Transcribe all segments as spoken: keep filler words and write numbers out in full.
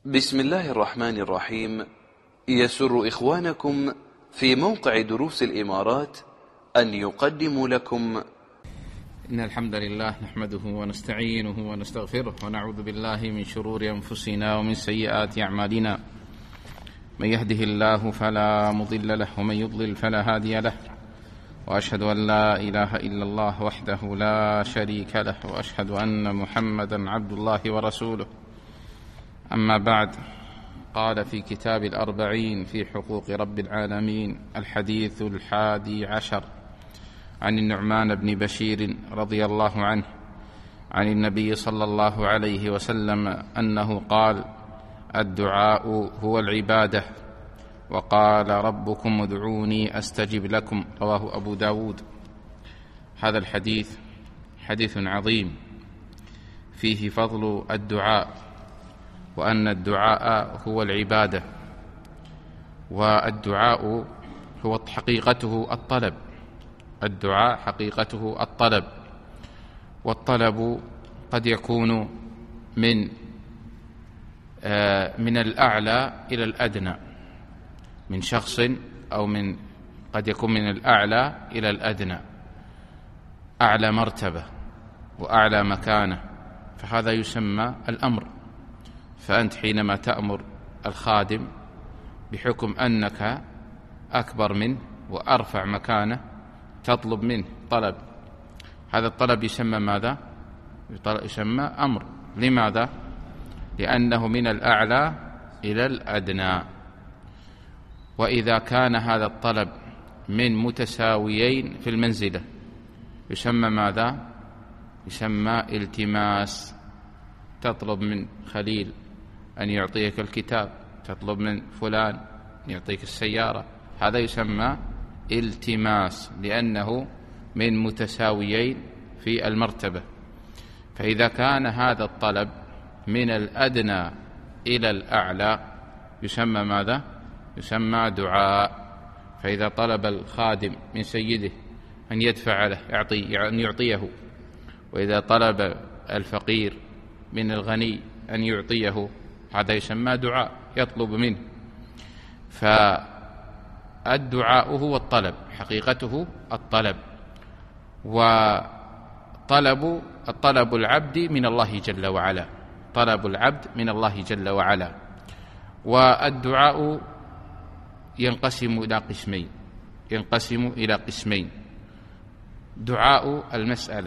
بسم الله الرحمن الرحيم. يسر إخوانكم في موقع دروس الإمارات أن يقدموا لكم إن الحمد لله نحمده ونستعينه ونستغفره ونعوذ بالله من شرور أنفسنا ومن سيئات أعمالنا. من يهده الله فلا مضل له ومن يضلل فلا هادي له، وأشهد أن لا إله إلا الله وحده لا شريك له، وأشهد أن محمدا عبد الله ورسوله. أما بعد، قال في كتاب الأربعين في حقوق رب العالمين الحديث الحادي عشر عن النعمان بن بشير رضي الله عنه عن النبي صلى الله عليه وسلم أنه قال: الدعاء هو العبادة، وقال ربكم ادعوني أستجب لكم، رواه أبو داود. هذا الحديث حديث عظيم فيه فضل الدعاء، وأن الدعاء هو العبادة، والدعاء هو حقيقته الطلب. الدعاء حقيقته الطلب، والطلب قد يكون من من الأعلى إلى الأدنى، من شخص أو من قد يكون من الأعلى إلى الأدنى، أعلى مرتبة وأعلى مكانة، فهذا يسمى الأمر. فأنت حينما تأمر الخادم بحكم أنك أكبر منه وأرفع مكانه تطلب منه طلب، هذا الطلب يسمى ماذا؟ يسمى أمر. لماذا؟ لأنه من الأعلى إلى الأدنى. وإذا كان هذا الطلب من متساويين في المنزلة يسمى ماذا؟ يسمى التماس. تطلب من خليل أن يعطيك الكتاب، تطلب من فلان أن يعطيك السيارة، هذا يسمى التماس، لأنه من متساويين في المرتبة. فإذا كان هذا الطلب من الأدنى إلى الأعلى يسمى ماذا؟ يسمى دعاء. فإذا طلب الخادم من سيده أن يدفع له يعطي أن يعطيه، وإذا طلب الفقير من الغني أن يعطيه، هذا يسمى دعاء، يطلب منه. فالدعاء هو الطلب، حقيقته الطلب، وطلب الطلب العبد من الله جل وعلا، طلب العبد من الله جل وعلا. والدعاء ينقسم إلى قسمين ينقسم إلى قسمين دعاء المسألة،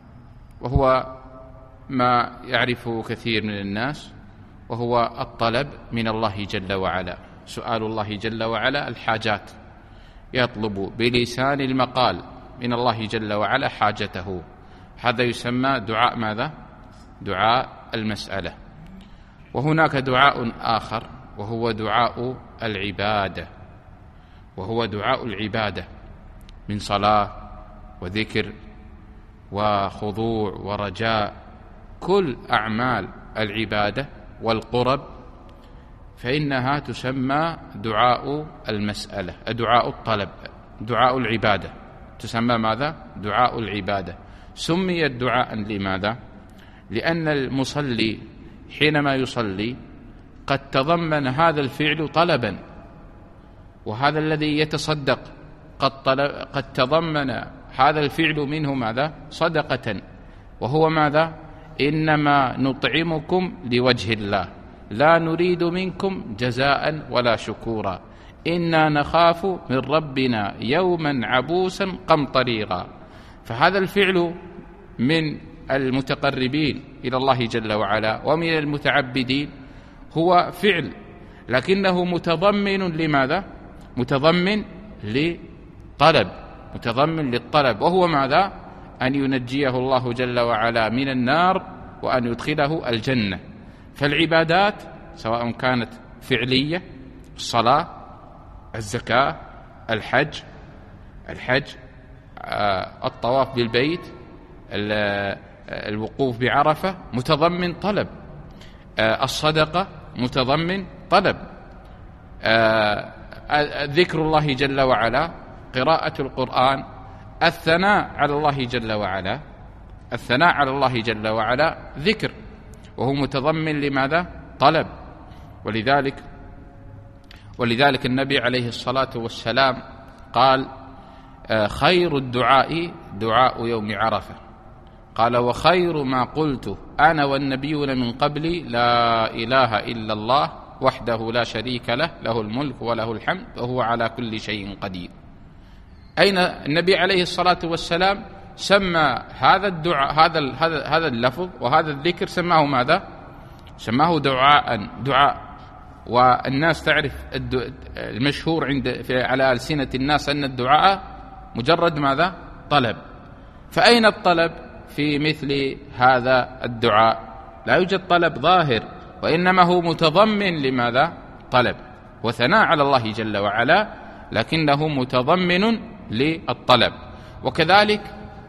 وهو ما يعرفه كثير من الناس، وهو الطلب من الله جل وعلا، سؤال الله جل وعلا الحاجات، يطلب بلسان المقال من الله جل وعلا حاجته، هذا يسمى دعاء ماذا؟ دعاء المسألة. وهناك دعاء آخر وهو دعاء العبادة، وهو دعاء العبادة من صلاة وذكر وخضوع ورجاء، كل أعمال العبادة والقرب فإنها تسمى دعاء المسألة، دعاء الطلب، دعاء العبادة، تسمى ماذا؟ دعاء العبادة. سميت دعاء لماذا؟ لأن المصلي حينما يصلي قد تضمن هذا الفعل طلبا، وهذا الذي يتصدق قد, طلب قد تضمن هذا الفعل منه ماذا؟ صدقة. وهو ماذا؟ إنما نطعمكم لوجه الله لا نريد منكم جزاء ولا شكورا إنا نخاف من ربنا يوما عبوسا قمطريرا. فهذا الفعل من المتقربين إلى الله جل وعلا ومن المتعبدين هو فعل، لكنه متضمن لماذا؟ متضمن لطلب، متضمن للطلب، وهو ماذا؟ أن ينجيه الله جل وعلا من النار وأن يدخله الجنة. فالعبادات سواء كانت فعلية، الصلاة، الزكاة، الحج الحج آه، الطواف بالبيت، الوقوف بعرفة، متضمن طلب. آه، الصدقة متضمن طلب. آه، ذكر الله جل وعلا، قراءة القرآن، الثناء على الله جل وعلا، الثناء على الله جل وعلا ذكر، وهو متضمن لماذا؟ طلب. ولذلك ولذلك النبي عليه الصلاة والسلام قال: خير الدعاء دعاء يوم عرفة. قال: وخير ما قلت أنا والنبيون من قبلي لا إله إلا الله وحده لا شريك له له الملك وله الحمد وهو على كل شيء قدير. أين النبي عليه الصلاة والسلام سمى هذا الدعاء هذا هذا هذا اللفظ وهذا الذكر سماه ماذا؟ سماه دعاء دعاء والناس تعرف المشهور عند على ألسنة الناس أن الدعاء مجرد ماذا؟ طلب. فأين الطلب في مثل هذا الدعاء؟ لا يوجد طلب ظاهر، وإنما هو متضمن لماذا؟ طلب وثناء على الله جل وعلا، لكنه متضمن للطلب. وكذلك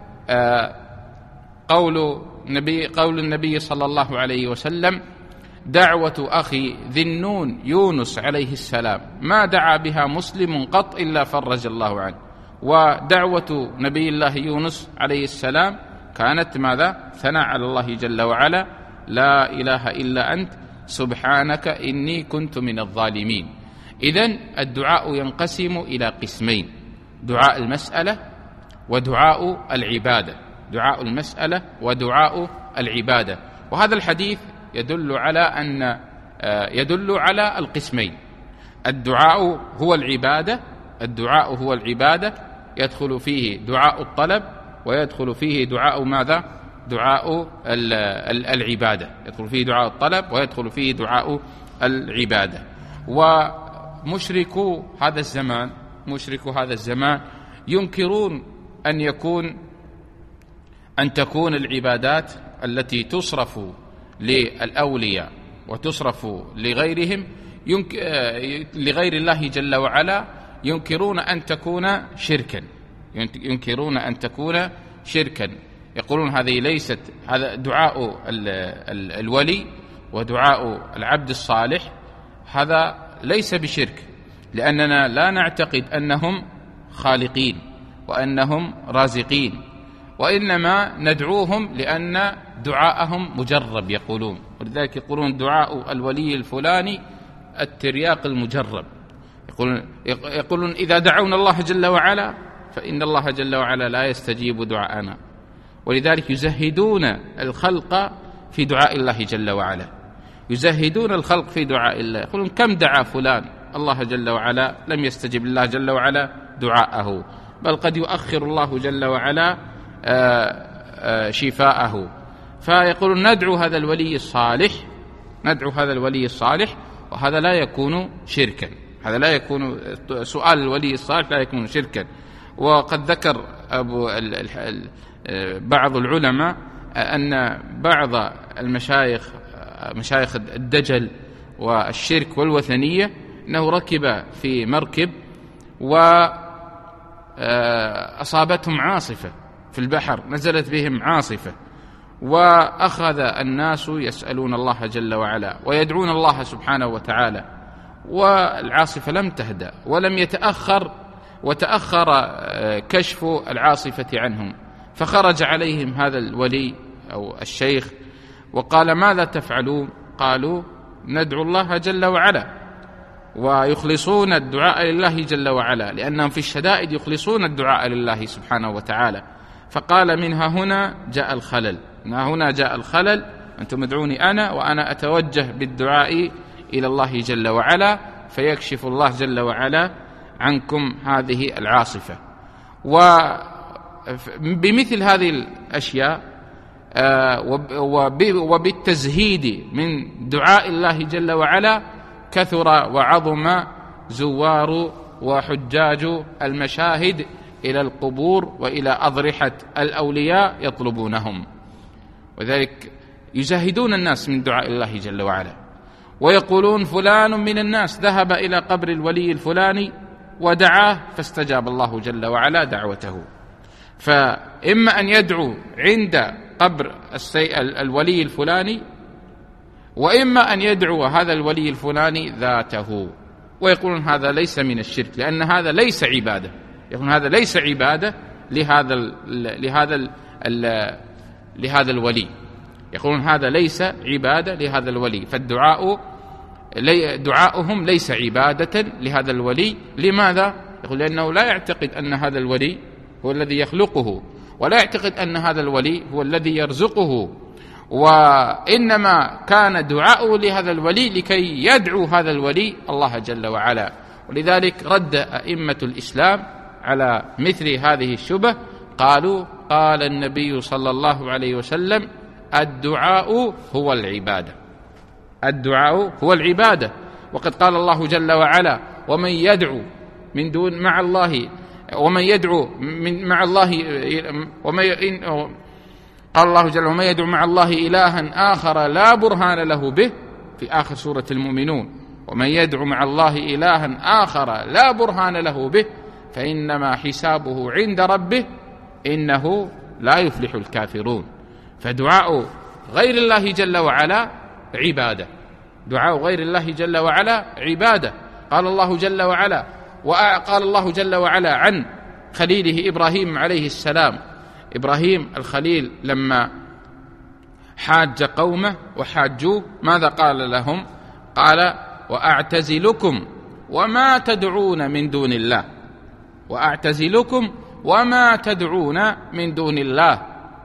قول النبي قول النبي صلى الله عليه وسلم: دعوة أخي ذي النون يونس عليه السلام ما دعا بها مسلم قط إلا فرج الله عنه. ودعوة نبي الله يونس عليه السلام كانت ماذا؟ ثناء على الله جل وعلا: لا إله إلا أنت سبحانك إني كنت من الظالمين. إذن الدعاء ينقسم إلى قسمين: دعاء المسألة ودعاء العبادة. دعاء المسألة ودعاء العبادة. وهذا الحديث يدل على أن يدل على القسمين: الدعاء هو العبادة الدعاء هو العبادة يدخل فيه دعاء الطلب ويدخل فيه دعاء ماذا؟ دعاء العبادة. يدخل فيه دعاء الطلب ويدخل فيه دعاء العبادة. ومشركو هذا الزمان مشركو هذا الزمان ينكرون أن يكون أن تكون العبادات التي تصرف للأولياء وتصرف لغيرهم لغير الله جل وعلا ينكرون أن تكون شركا ينكرون أن تكون شركا يقولون هذه ليست هذا دعاء الولي ودعاء العبد الصالح هذا ليس بشرك، لأننا لا نعتقد أنهم خالقين وأنهم رازقين، وإنما ندعوهم لأن دعاءهم مجرب يقولون. ولذلك يقولون دعاء الولي الفلاني الترياق المجرب. يقولون, يقولون إذا دعونا الله جل وعلا فإن الله جل وعلا لا يستجيب دعاءنا. ولذلك يزهدون الخلق في دعاء الله جل وعلا يزهدون الخلق في دعاء الله. يقولون كم دعا فلان الله جل وعلا لم يستجب الله جل وعلا دعاءه، بل قد يؤخر الله جل وعلا شفاءه. فيقولون ندعو هذا الولي الصالح ندعو هذا الولي الصالح وهذا لا يكون شركا هذا لا يكون سؤال الولي الصالح لا يكون شركا. وقد ذكر أبو بعض العلماء أن بعض المشايخ مشايخ الدجل والشرك والوثنية أنه ركب في مركب وأصابتهم عاصفة في البحر، نزلت بهم عاصفة، وأخذ الناس يسألون الله جل وعلا ويدعون الله سبحانه وتعالى، والعاصفة لم تهدأ ولم يتأخر وتأخر كشف العاصفة عنهم. فخرج عليهم هذا الولي أو الشيخ وقال ماذا تفعلون؟ قالوا ندعو الله جل وعلا، ويخلصون الدعاء لله جل وعلا، لأنهم في الشدائد يخلصون الدعاء لله سبحانه وتعالى. فقال منها هنا جاء الخلل منها هنا جاء الخلل أنتم ادعوني أنا وأنا أتوجه بالدعاء إلى الله جل وعلا فيكشف الله جل وعلا عنكم هذه العاصفة. وبمثل هذه الأشياء وبالتزهيد من دعاء الله جل وعلا كثر وعظم زوار وحجاج المشاهد إلى القبور وإلى أضرحة الأولياء يطلبونهم، وذلك يزهدون الناس من دعاء الله جل وعلا، ويقولون فلان من الناس ذهب إلى قبر الولي الفلاني ودعاه فاستجاب الله جل وعلا دعوته. فإما أن يدعو عند قبر الولي الفلاني، وإما أن يدعو هذا الولي الفلاني ذاته، ويقولون هذا ليس من الشرك لأن هذا ليس عبادة يقولون هذا ليس عبادة لهذا ال لهذا ال ال لهذا الولي يقولون هذا ليس عبادة لهذا الولي. فالدعاء دعاؤهم ليس عبادة لهذا الولي. لماذا؟ يقول لأنه لا يعتقد أن هذا الولي هو الذي يخلقه، ولا يعتقد أن هذا الولي هو الذي يرزقه، وإنما كان دعاؤه لهذا الولي لكي يدعو هذا الولي الله جل وعلا. ولذلك رد أئمة الإسلام على مثل هذه الشبه، قالوا: قال النبي صلى الله عليه وسلم: الدعاء هو العبادة، الدعاء هو العبادة. وقد قال الله جل وعلا: ومن يدعو من دون مع الله ومن يدعو من مع الله ومن قال الله جل ومن يدعو مع الله إلها آخر لا برهان له به في آخر سورة المؤمنون: ومن يدعو مع الله إلها آخر لا برهان له به فإنما حسابه عند ربه إنه لا يفلح الكافرون. فدعاء غير الله جل وعلا عبادة، دعاء غير الله جل وعلا عبادة. قال الله جل وعلا وقال الله جل وعلا عن خليله إبراهيم عليه السلام: إبراهيم الخليل لما حاج قومه وحاجوه ماذا قال لهم؟ قال: وأعتزلكم وما تدعون من دون الله، وأعتزلكم وما تدعون من دون الله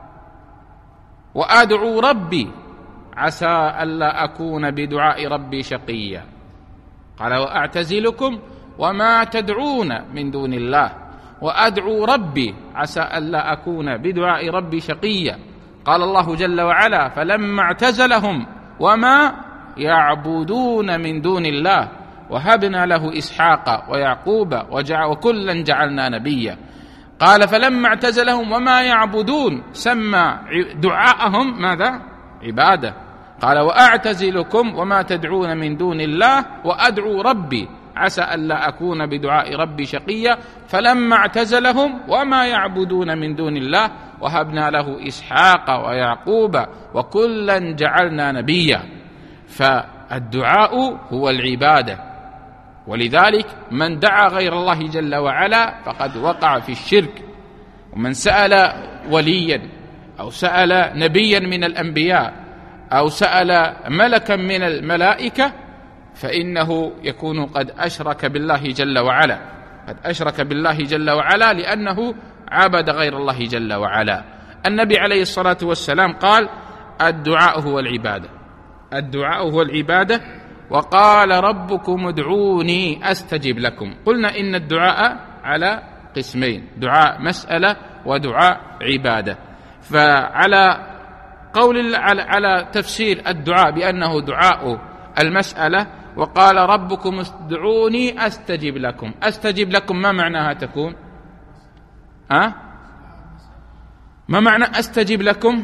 وأدعو ربي عسى ألا أكون بدعاء ربي شقيا. قال: وأعتزلكم وما تدعون من دون الله وأدعو ربي عسى ألا أكون بدعاء ربي شقيا. قال الله جل وعلا: فلما اعتزلهم وما يعبدون من دون الله وهبنا له إسحاق ويعقوب وكلا جعلنا نبيا. قال: فلما اعتزلهم وما يعبدون، سمى دعاءهم ماذا؟ عبادة. قال: وأعتزلكم وما تدعون من دون الله وأدعو ربي عسى ألا أكون بدعاء ربي شقيا. فلما اعتزلهم وما يعبدون من دون الله وهبنا له إسحاق ويعقوب وكلا جعلنا نبيا. فالدعاء هو العبادة، ولذلك من دعا غير الله جل وعلا فقد وقع في الشرك. ومن سأل وليا أو سأل نبيا من الأنبياء أو سأل ملكا من الملائكة فإنه يكون قد أشرك بالله جل وعلا، قد أشرك بالله جل وعلا لأنه عبد غير الله جل وعلا. النبي عليه الصلاة والسلام قال: الدعاء هو العبادة، الدعاء هو العبادة. وقال: ربكم ادعوني أستجب لكم. قلنا إن الدعاء على قسمين: دعاء مسألة ودعاء عبادة. فعلى قول على تفسير الدعاء بأنه دعاء المسألة، وقال: ربكم ادعوني أستجب لكم. أستجب لكم ما معناها تكون؟ أه؟ ما معنى أستجب لكم؟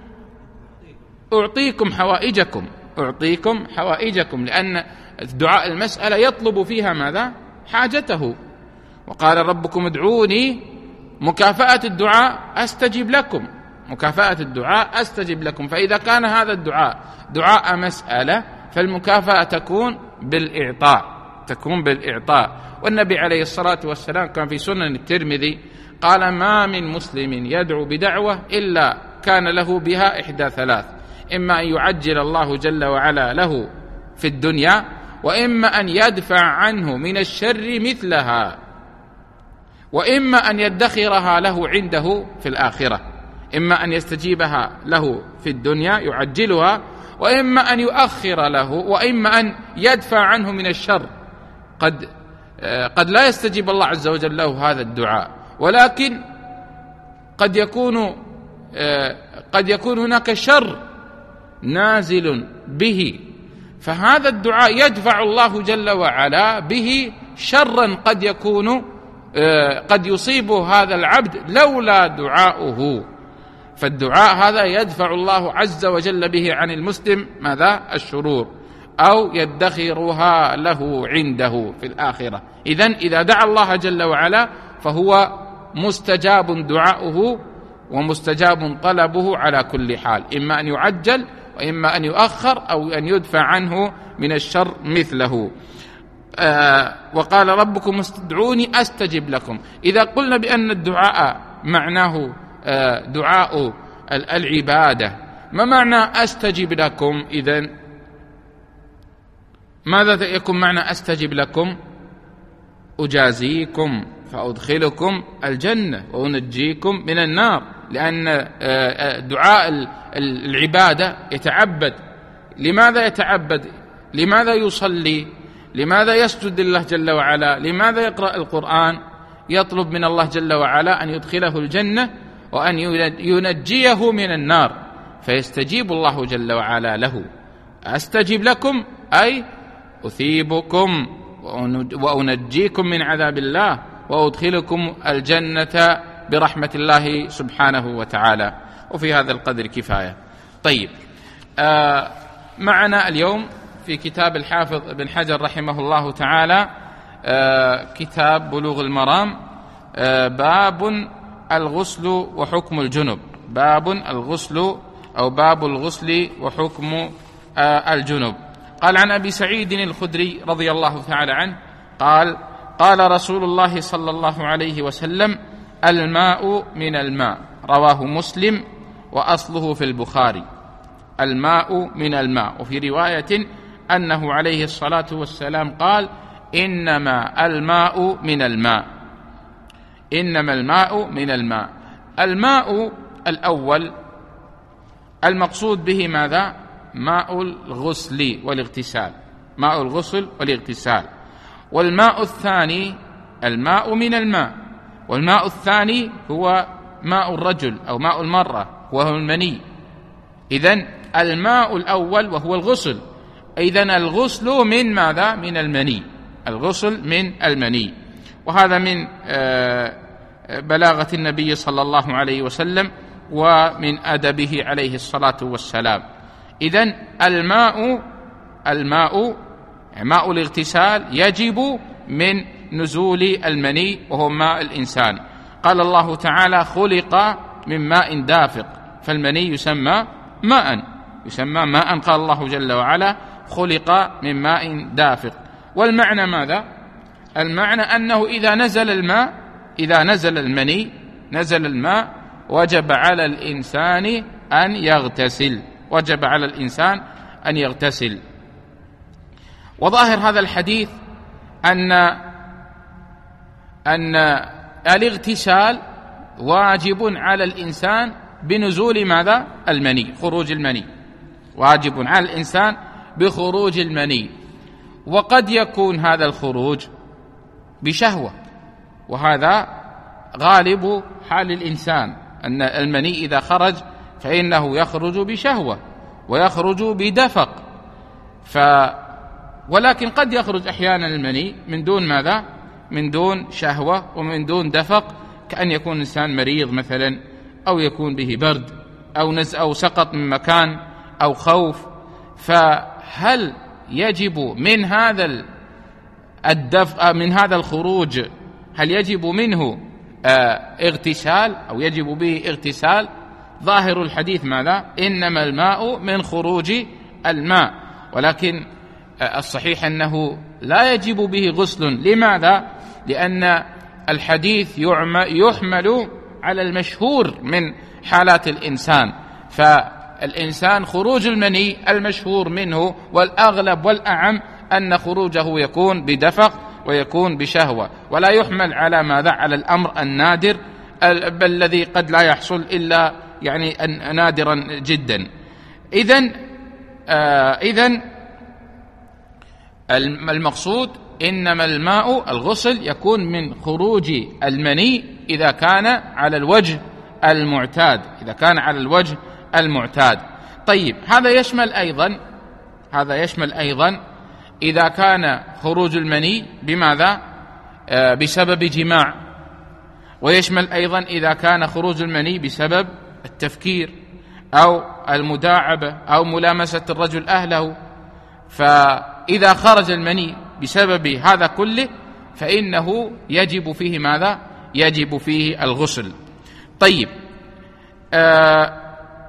أعطيكم حوائجكم، أعطيكم حوائجكم، لأن دعاء المسألة يطلب فيها ماذا؟ حاجته. وقال: ربكم ادعوني، مكافأة الدعاء أستجب لكم، مكافأة الدعاء أستجب لكم. فإذا كان هذا الدعاء دعاء مسألة فالمكافأة تكون بالإعطاء، تكون بالإعطاء. والنبي عليه الصلاة والسلام كان في سنن الترمذي قال: ما من مسلم يدعو بدعوة إلا كان له بها إحدى ثلاث: إما أن يعجل الله جل وعلا له في الدنيا، وإما أن يدفع عنه من الشر مثلها، وإما أن يدخرها له عنده في الآخرة. إما أن يستجيبها له في الدنيا يعجلها، وإما أن يؤخر له، وإما أن يدفع عنه من الشر. قد قد لا يستجيب الله عز وجل له هذا الدعاء، ولكن قد يكون قد يكون هناك شر نازل به، فهذا الدعاء يدفع الله جل وعلا به شرا قد يكون قد يصيب هذا العبد لولا دعاؤه. فالدعاء هذا يدفع الله عز وجل به عن المسلم ماذا؟ الشرور، أو يدخرها له عنده في الآخرة. إذن إذا دعا الله جل وعلا فهو مستجاب دعاؤه ومستجاب طلبه على كل حال، إما أن يعجل وإما أن يؤخر أو أن يدفع عنه من الشر مثله. آه وقال: ربكم استدعوني أستجب لكم. إذا قلنا بأن الدعاء معناه آه دعاء العبادة، ما معنى أستجب لكم؟ إذن ماذا يكون معنى أستجب لكم؟ أجازيكم فأدخلكم الجنة وأنجيكم من النار، لأن دعاء العبادة يتعبد. لماذا يتعبد؟ لماذا يصلي؟ لماذا يسجد لله جل وعلا؟ لماذا يقرأ القرآن؟ يطلب من الله جل وعلا أن يدخله الجنة وأن ينجيه من النار، فيستجيب الله جل وعلا له. أستجب لكم أي أثيبكم وأنجيكم من عذاب الله وأدخلكم الجنة برحمة الله سبحانه وتعالى. وفي هذا القدر كفاية. طيب، آه معنا اليوم في كتاب الحافظ بن حجر رحمه الله تعالى آه كتاب بلوغ المرام، آه باب الغسل وحكم الجنب. باب الغسل أو باب الغسل وحكم آه الجنب. قال عن أبي سعيد الخدري رضي الله تعالى عنه قال قال رسول الله صلى الله عليه وسلم: الماء من الماء. رواه مسلم وأصله في البخاري. الماء من الماء. وفي رواية أنه عليه الصلاة والسلام قال: إنما الماء من الماء. إنما الماء من الماء. الماء الأول المقصود به ماذا؟ ماء الغسل والاغتسال. ماء الغسل والاغتسال. والماء الثاني الماء من الماء. والماء الثاني هو ماء الرجل أو ماء المرأة وهو المني. إذن الماء الأول وهو الغسل. إذن الغسل من ماذا؟ من المني. الغسل من المني. وهذا من بلاغة النبي صلى الله عليه وسلم ومن أدبه عليه الصلاة والسلام. إذن الماء الماء ماء الاغتسال يجب من نزول المني وهو ماء الإنسان. قال الله تعالى: خلق من ماء دافق، فالمني يسمى ماء يسمى ماء. قال الله جل وعلا: خلق من ماء دافق. والمعنى ماذا؟ المعنى أنه إذا نزل الماء إذا نزل المني نزل الماء وجب على الإنسان أن يغتسل. وجب على الإنسان أن يغتسل. وظاهر هذا الحديث أن أن الاغتسال واجب على الإنسان بنزول ماذا؟ المني، خروج المني. واجب على الإنسان بخروج المني. وقد يكون هذا الخروج بشهوة، وهذا غالب حال الإنسان، أن المني إذا خرج فإنه يخرج بشهوة ويخرج بدفق. ف ولكن قد يخرج أحيانا المني من دون ماذا؟ من دون شهوة ومن دون دفق، كأن يكون إنسان مريض مثلا، أو يكون به برد أو نز أو سقط من مكان أو خوف. فهل يجب من هذا الدفق من هذا الخروج هل يجب منه اغتسال أو يجب به اغتسال؟ ظاهر الحديث ماذا؟ إنما الماء من خروج الماء. ولكن الصحيح أنه لا يجب به غسل. لماذا؟ لأن الحديث يحمل على المشهور من حالات الإنسان. فالإنسان خروج المني المشهور منه والأغلب والأعم أن خروجه يكون بدفق ويكون بشهوة، ولا يحمل على ماذا؟ على الأمر النادر بل الذي قد لا يحصل إلا يعني نادرا جدا. إذن آه إذن المقصود إنما الماء الغسل يكون من خروج المني إذا كان على الوجه المعتاد إذا كان على الوجه المعتاد. طيب، هذا يشمل أيضا هذا يشمل أيضا إذا كان خروج المني بماذا؟ آه بسبب جماع. ويشمل أيضا إذا كان خروج المني بسبب التفكير أو المداعبة أو ملامسة الرجل أهله. فإذا خرج المني بسبب هذا كله فإنه يجب فيه ماذا؟ يجب فيه الغسل. طيب، آه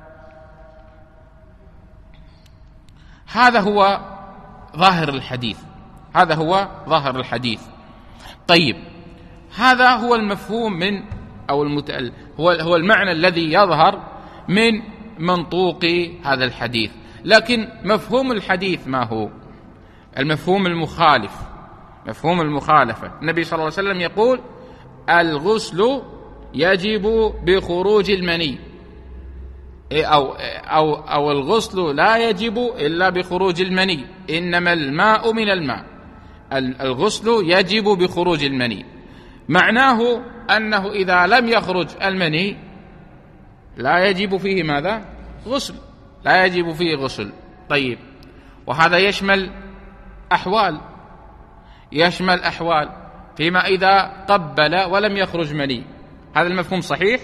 هذا هو ظاهر الحديث هذا هو ظاهر الحديث. طيب، هذا هو المفهوم من أو المتأل هو هو المعنى الذي يظهر من منطوق هذا الحديث. لكن مفهوم الحديث ما هو؟ المفهوم المخالف، مفهوم المخالفة. النبي صلى الله عليه وسلم يقول الغسل يجب بخروج المني، أو, أو, أو الغسل لا يجب إلا بخروج المني، إنما الماء من الماء. الغسل يجب بخروج المني، معناه أنه إذا لم يخرج المني لا يجب فيه ماذا؟ غسل، لا يجب فيه غسل. طيب، وهذا يشمل أحوال، يشمل أحوال فيما إذا قبل ولم يخرج مني. هذا المفهوم صحيح؟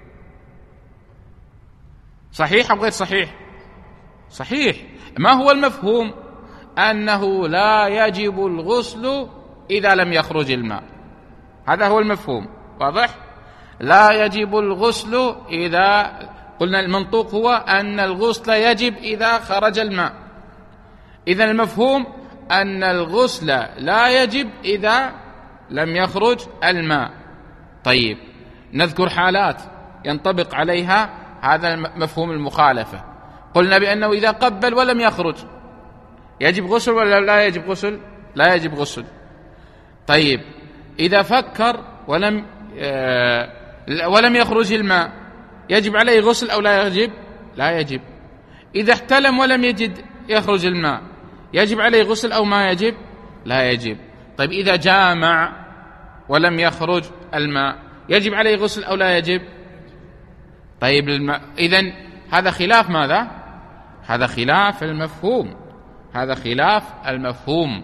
صحيح أو غير صحيح؟ صحيح. ما هو المفهوم؟ أنه لا يجب الغسل إذا لم يخرج الماء، هذا هو المفهوم. واضح؟ لا يجب الغسل إذا قلنا المنطوق هو أن الغسل يجب إذا خرج الماء، إذن المفهوم أن الغسل لا يجب إذا لم يخرج الماء. طيب، نذكر حالات ينطبق عليها هذا مفهوم المخالفة. قلنا بأنه إذا قبل ولم يخرج يجب غسل ولا لا يجب غسل؟ لا يجب غسل. طيب، إذا فكر ولم آه ولم يخرج الماء يجب عليه غسل أو لا يجب؟ لا يجب. إذا احتلم ولم يجد يخرج الماء يجب عليه غسل أو ما يجب؟ لا يجب. طيب، إذا جامع ولم يخرج الماء يجب عليه غسل أو لا يجب؟ طيب، الماء. إذن هذا خلاف ماذا؟ هذا خلاف المفهوم، هذا خلاف المفهوم،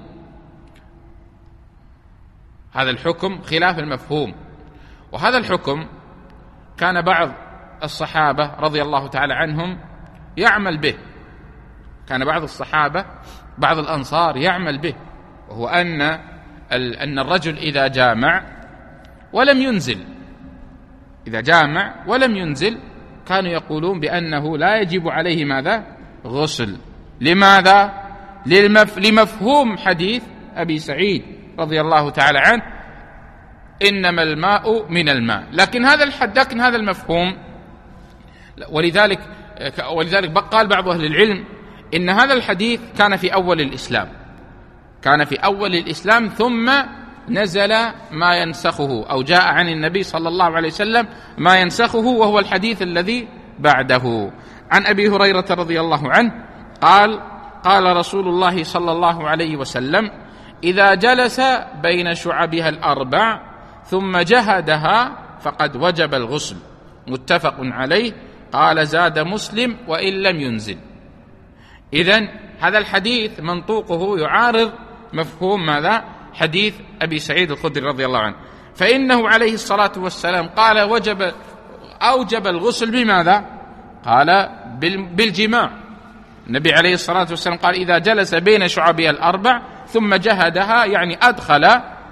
هذا الحكم خلاف المفهوم. وهذا الحكم كان بعض الصحابة رضي الله تعالى عنهم يعمل به، كان بعض الصحابة بعض الأنصار يعمل به، وهو أن أن الرجل إذا جامع ولم ينزل، إذا جامع ولم ينزل كانوا يقولون بأنه لا يجب عليه ماذا؟ غسل. لماذا؟ للمف... لمفهوم حديث أبي سعيد رضي الله تعالى عنه إنما الماء من الماء. لكن هذا الحد، لكن هذا المفهوم، ولذلك ولذلك قال بعض أهل العلم إن هذا الحديث كان في أول الإسلام، كان في أول الإسلام ثم نزل ما ينسخه، أو جاء عن النبي صلى الله عليه وسلم ما ينسخه، وهو الحديث الذي بعده. عن أبي هريرة رضي الله عنه قال قال رسول الله صلى الله عليه وسلم إذا جلس بين شعبها الأربع ثم جهدها فقد وجب الغسل، متفق عليه. قال زاد مسلم وإن لم ينزل. إذن هذا الحديث منطوقه يعارض مفهوم ماذا؟ حديث أبي سعيد الخدري رضي الله عنه، فإنه عليه الصلاة والسلام قال وجب أوجب الغسل بماذا؟ قال بالجماع. النبي عليه الصلاة والسلام قال إذا جلس بين شعبها الأربع ثم جهدها، يعني أدخل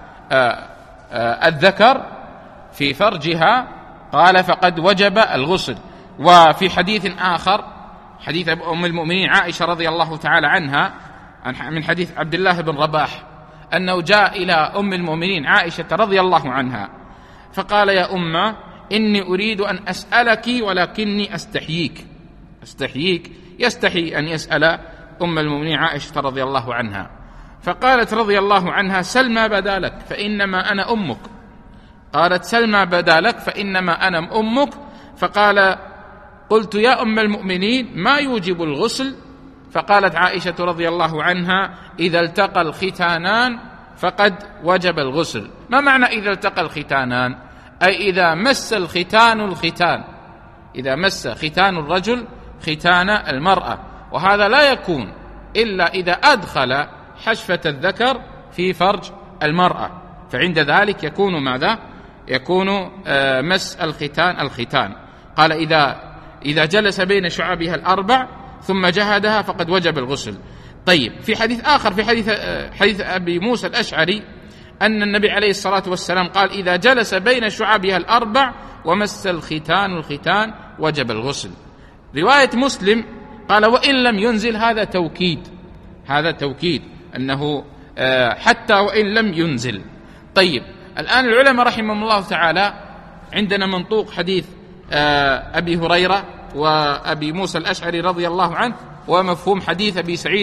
الذكر في فرجها، قال فقد وجب الغسل. وفي حديث آخر، حديث أم المؤمنين عائشة رضي الله تعالى عنها، من حديث عبد الله بن رباح، أنه جاء إلى أم المؤمنين عائشة رضي الله عنها فقال يا أمة إني أريد أن أسألك ولكني أستحييك. أستحييك، يستحي أن يسأل أم المؤمنين عائشة رضي الله عنها. فقالت رضي الله عنها سل ما بدا لك فإنما أنا أمك. قالت سل ما بدا لك فإنما أنا أمك. فقال قلت يا أم المؤمنين ما يوجب الغسل؟ فقالت عائشة رضي الله عنها إذا التقى الختانان فقد وجب الغسل. ما معنى إذا التقى الختانان؟ أي إذا مس الختان الختان، إذا مس ختان الرجل ختان المرأة، وهذا لا يكون إلا إذا أدخل حشفة الذكر في فرج المرأة، فعند ذلك يكون ماذا؟ يكون مس الختان الختان. قال إذا إذا جلس بين شعبها الأربع ثم جهدها فقد وجب الغسل. طيب، في حديث آخر، في حديث حديث أبي موسى الأشعري، أن النبي عليه الصلاة والسلام قال إذا جلس بين شعبها الأربع ومس الختان الختان وجب الغسل. رواية مسلم قال وإن لم ينزل، هذا توكيد، هذا توكيد أنه حتى وإن لم ينزل. طيب، الآن العلماء رحمهم الله تعالى عندنا منطوق حديث أبي هريرة وأبي موسى الأشعري رضي الله عنه، ومفهوم حديث أبي سعيد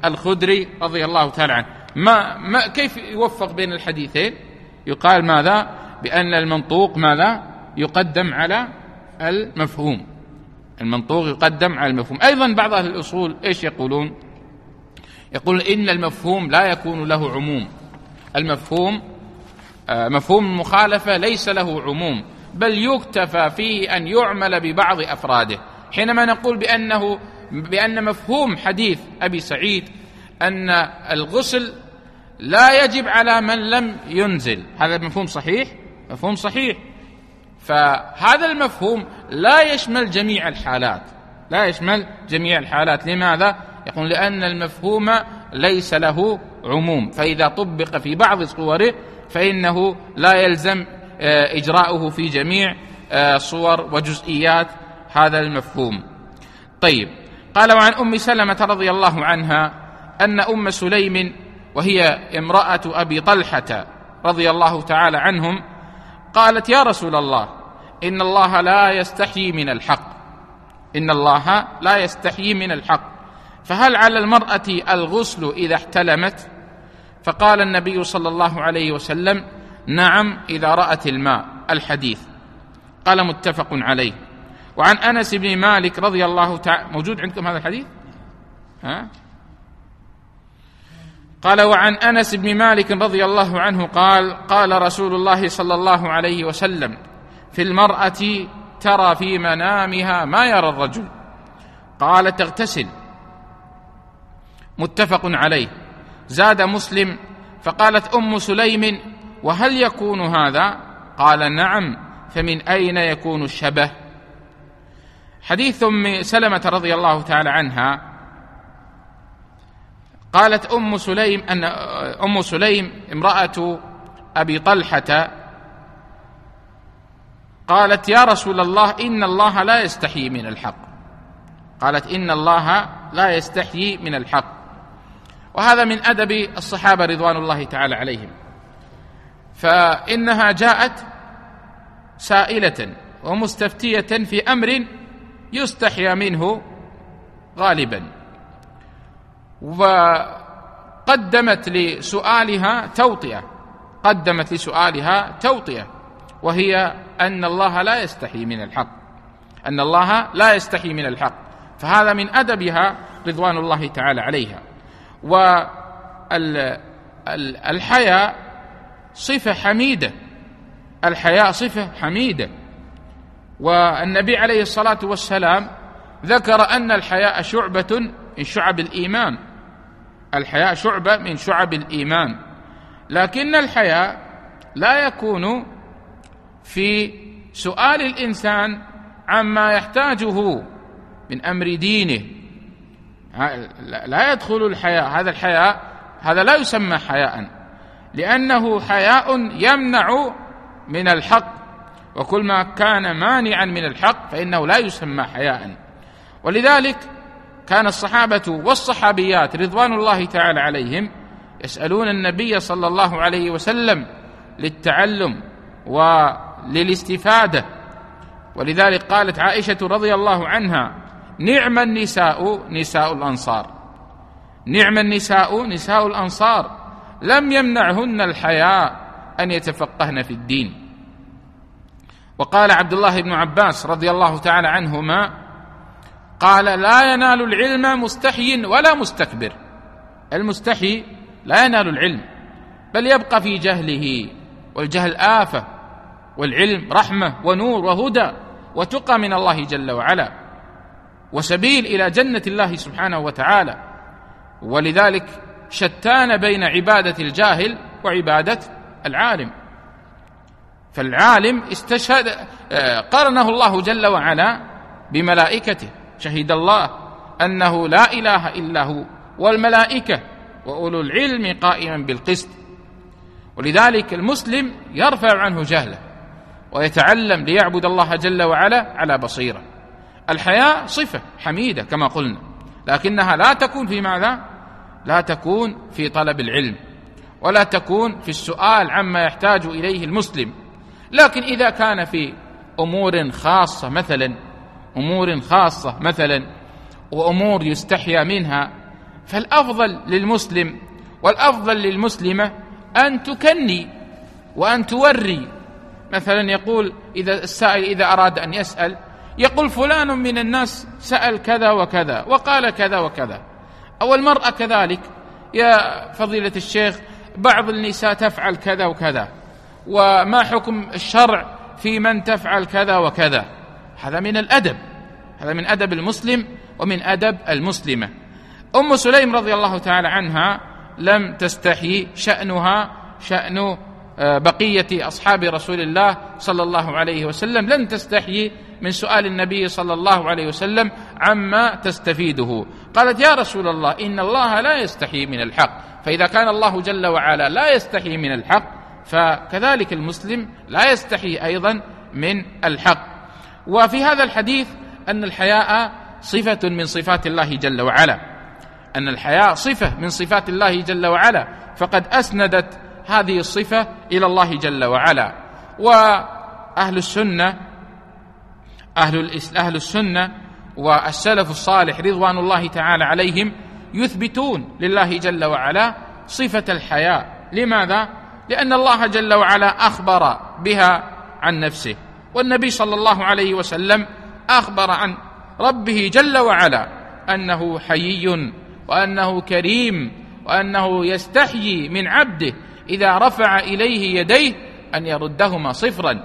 الخدري رضي الله تعالى عنه. ما, ما كيف يوفق بين الحديثين؟ يقال ماذا؟ بأن المنطوق ماذا؟ يقدم على المفهوم، المنطوق يقدم على المفهوم. أيضا بعض أهل الأصول إيش يقولون؟ يقول إن المفهوم لا يكون له عموم، المفهوم مفهوم المخالفة ليس له عموم، بل يكتفى فيه أن يعمل ببعض أفراده. حينما نقول بأنه بأن مفهوم حديث أبي سعيد أن الغسل لا يجب على من لم ينزل، هذا مفهوم صحيح؟ مفهوم صحيح. فهذا المفهوم لا يشمل جميع الحالات، لا يشمل جميع الحالات. لماذا؟ يقول لأن المفهوم ليس له عموم، فإذا طبق في بعض صوره فإنه لا يلزم إجراؤه في جميع صور وجزئيات هذا المفهوم. طيب، قال: وعن أم سلمة رضي الله عنها أن أم سليم وهي امرأة أبي طلحة رضي الله تعالى عنهم قالت: يا رسول الله، إن الله لا يستحيي من الحق، إن الله لا يستحيي من الحق، فهل على المرأة الغسل إذا احتلمت؟ فقال النبي صلى الله عليه وسلم: نعم إذا رأت الماء. الحديث. قال: متفق عليه. وعن أنس بن مالك رضي الله تعالى، موجود عندكم هذا الحديث؟ ها؟ قال: وعن أنس بن مالك رضي الله عنه قال: قال رسول الله صلى الله عليه وسلم: في المرأة ترى في منامها ما يرى الرجل، قال: تغتسل. متفق عليه. زاد مسلم: فقالت أم سليم: وهل يكون هذا؟ قال: نعم، فمن أين يكون الشبه؟ حديث أم سلمة رضي الله تعالى عنها قالت أم سليم أن أم سليم امرأة أبي طلحة قالت: يا رسول الله، إن الله لا يستحيي من الحق. قالت: إن الله لا يستحيي من الحق. وهذا من أدب الصحابة رضوان الله تعالى عليهم، فإنها جاءت سائلة ومستفتية في أمر يستحيا منه غالبا، وقدمت لسؤالها توطئة قدمت لسؤالها توطئة وهي أن الله لا يستحي من الحق، أن الله لا يستحي من الحق. فهذا من أدبها رضوان الله تعالى عليها. والحياء صفة حميدة، الحياء صفة حميدة. والنبي عليه الصلاة والسلام ذكر أن الحياء شعبة من شعب الإيمان، الحياء شعبة من شعب الإيمان، لكن الحياء لا يكون في سؤال الإنسان عما يحتاجه من أمر دينه، لا يدخل الحياء، هذا الحياء هذا لا يسمى حياء، لأنه حياء يمنع من الحق، وكل ما كان مانعا من الحق فإنه لا يسمى حياء. ولذلك كان الصحابة والصحابيات رضوان الله تعالى عليهم يسألون النبي صلى الله عليه وسلم للتعلم وللاستفادة. ولذلك قالت عائشة رضي الله عنها: نعم النساء نساء الأنصار، نعم النساء نساء الأنصار، لم يمنعهن الحياء أن يتفقهن في الدين. وقال عبد الله بن عباس رضي الله تعالى عنهما قال: لا ينال العلم مستحي ولا مستكبر. المستحي لا ينال العلم بل يبقى في جهله، والجهل آفة، والعلم رحمة ونور وهدى وتقى من الله جل وعلا، وسبيل إلى جنة الله سبحانه وتعالى. ولذلك شتان بين عبادة الجاهل وعبادة العالم. فالعالم استشهد قرنه الله جل وعلا بملائكته، شهد الله أنه لا إله إلا هو والملائكة وأولو العلم قائما بالقسط. ولذلك المسلم يرفع عنه جهله ويتعلم ليعبد الله جل وعلا على بصيرة. الحياء صفة حميدة كما قلنا، لكنها لا تكون في ماذا؟ لا تكون في طلب العلم، ولا تكون في السؤال عما يحتاج إليه المسلم. لكن إذا كان في أمور خاصة مثلا أمور خاصة مثلا وأمور يستحيا منها فالأفضل للمسلم والأفضل للمسلمة أن تكني وأن توري. مثلا يقول إذا السائل إذا أراد أن يسأل يقول فلان من الناس سأل كذا وكذا وقال كذا وكذا، أو المرأة كذلك، يا فضيلة الشيخ بعض النساء تفعل كذا وكذا، وما حكم الشرع في من تفعل كذا وكذا. هذا من الأدب، هذا من أدب المسلم ومن أدب المسلمة. أم سليم رضي الله تعالى عنها لم تستحي، شأنها شأن بقية أصحاب رسول الله صلى الله عليه وسلم، لن تستحي من سؤال النبي صلى الله عليه وسلم عما تستفيده. قالت يا رسول الله إن الله لا يستحي من الحق، فإذا كان الله جل وعلا لا يستحي من الحق فكذلك المسلم لا يستحي أيضا من الحق. وفي هذا الحديث أن الحياء صفة من صفات الله جل وعلا، أن الحياء صفة من صفات الله جل وعلا، فقد أسندت هذه الصفة إلى الله جل وعلا. وأهل السنة أهل, أهل السنة والسلف الصالح رضوان الله تعالى عليهم يثبتون لله جل وعلا صفة الحياء. لماذا؟ لأن الله جل وعلا أخبر بها عن نفسه، والنبي صلى الله عليه وسلم أخبر عن ربه جل وعلا أنه حيي وأنه كريم وأنه يستحيي من عبده إذا رفع إليه يديه أن يردهما صفرا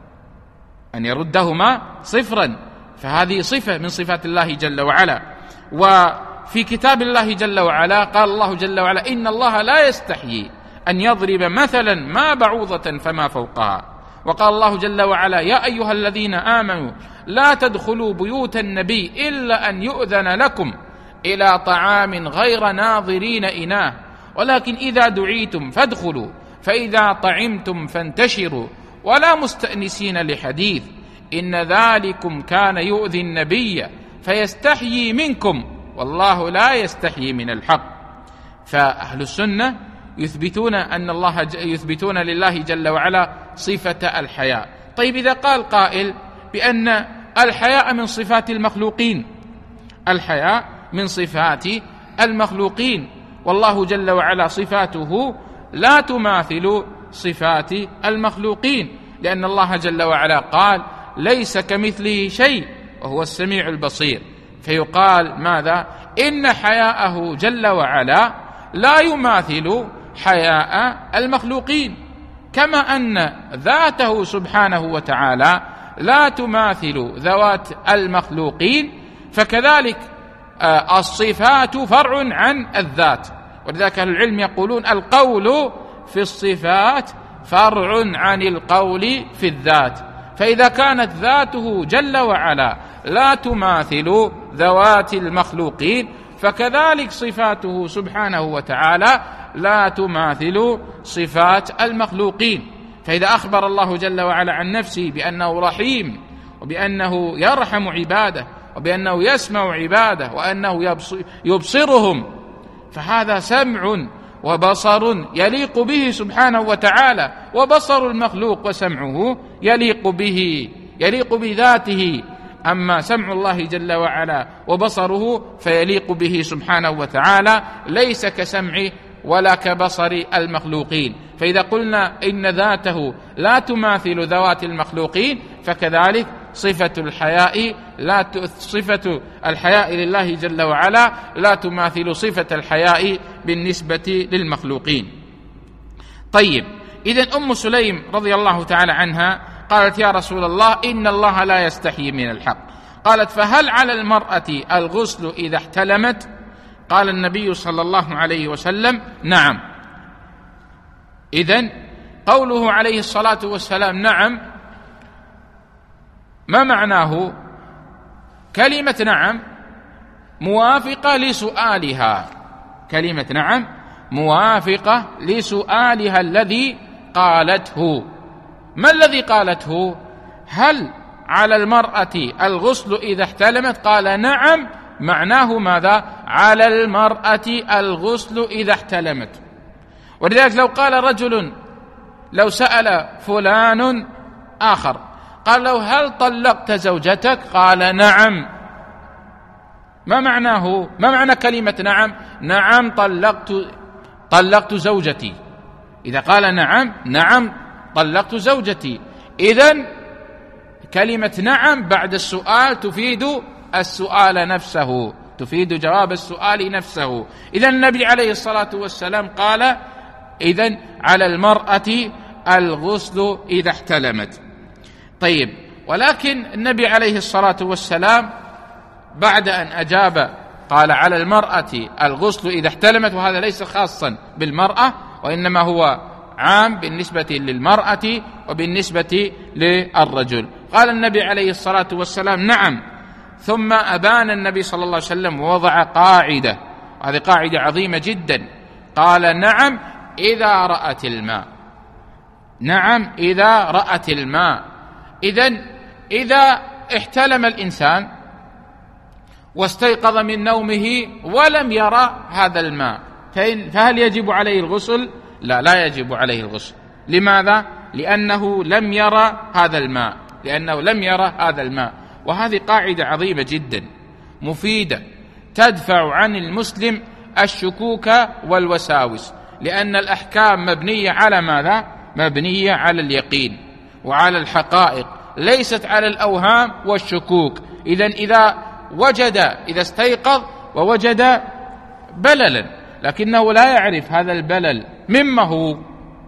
أن يردهما صفرا فهذه صفة من صفات الله جل وعلا. وفي كتاب الله جل وعلا قال الله جل وعلا إن الله لا يستحيي أن يضرب مثلا ما بعوضة فما فوقها. وقال الله جل وعلا يا أيها الذين آمنوا لا تدخلوا بيوت النبي إلا أن يؤذن لكم إلى طعام غير ناظرين إناه ولكن إذا دعيتم فادخلوا فإذا طعمتم فانتشروا ولا مستأنسين لحديث إن ذلكم كان يؤذي النبي فيستحيي منكم والله لا يستحيي من الحق. فأهل السنة يثبتون أن الله ج... يثبتون لله جل وعلا صفة الحياء. طيب إذا قال قائل بأن الحياء من صفات المخلوقين، الحياء من صفات المخلوقين، والله جل وعلا صفاته لا تماثل صفات المخلوقين، لأن الله جل وعلا قال ليس كمثله شيء وهو السميع البصير. فيقال ماذا؟ إن حياءه جل وعلا لا يماثل حياء المخلوقين، كما أن ذاته سبحانه وتعالى لا تماثل ذوات المخلوقين، فكذلك الصفات فرع عن الذات. ولذلك أهل العلم يقولون القول في الصفات فرع عن القول في الذات. فإذا كانت ذاته جل وعلا لا تماثل ذوات المخلوقين فكذلك صفاته سبحانه وتعالى لا تماثل صفات المخلوقين. فإذا أخبر الله جل وعلا عن نفسه بأنه رحيم وبأنه يرحم عباده وبأنه يسمع عباده وأنه يبصرهم، فهذا سمع وبصر يليق به سبحانه وتعالى، وبصر المخلوق وسمعه يليق به يليق بذاته. أما سمع الله جل وعلا وبصره فيليق به سبحانه وتعالى، ليس كسمع ولا كبصر المخلوقين. فإذا قلنا إن ذاته لا تماثل ذوات المخلوقين فكذلك صفة الحياء لا ت... صفة الحياء لله جل وعلا لا تماثل صفة الحياء بالنسبة للمخلوقين. طيب، إذن أم سليم رضي الله تعالى عنها قالت يا رسول الله إن الله لا يستحيي من الحق. قالت فهل على المرأة الغسل إذا احتلمت؟ قال النبي صلى الله عليه وسلم نعم. إذن قوله عليه الصلاة والسلام نعم ما معناه؟ كلمة نعم موافقة لسؤالها، كلمة نعم موافقة لسؤالها الذي قالته. ما الذي قالته؟ هل على المرأة الغسل إذا احتلمت؟ قال نعم، معناه ماذا؟ على المرأة الغسل إذا احتلمت. ولذلك لو قال رجل، لو سأل فلان آخر قال له هل طلقت زوجتك؟ قال نعم، ما معناه؟ ما معنى كلمة نعم؟ نعم طلقت طلقت زوجتي. إذا قال نعم نعم طلقت زوجتي، إذن كلمة نعم بعد السؤال تفيد السؤال نفسه، تفيد جواب السؤال نفسه. إذن النبي عليه الصلاة والسلام قال إذن على المرأة الغسل إذا احتلمت. طيب، ولكن النبي عليه الصلاة والسلام بعد أن أجاب قال على المرأة الغسل إذا احتلمت، وهذا ليس خاصا بالمرأة وإنما هو عام بالنسبة للمرأة وبالنسبة للرجل. قال النبي عليه الصلاة والسلام نعم، ثم أبان النبي صلى الله عليه وسلم ووضع قاعدة، هذه قاعدة عظيمة جدا، قال نعم إذا رأت الماء، نعم إذا رأت الماء. إذن إذا احتلم الإنسان واستيقظ من نومه ولم يرى هذا الماء فهل يجب عليه الغسل؟ لا، لا يجب عليه الغسل. لماذا؟ لأنه لم يرى هذا الماء، لأنه لم يرى هذا الماء. وهذه قاعدة عظيمة جدا مفيدة تدفع عن المسلم الشكوك والوساوس، لأن الأحكام مبنية على ماذا؟ مبنية على اليقين وعلى الحقائق، ليست على الأوهام والشكوك. إذن إذا وجد إذا استيقظ ووجد بللا لكنه لا يعرف هذا البلل مما هو،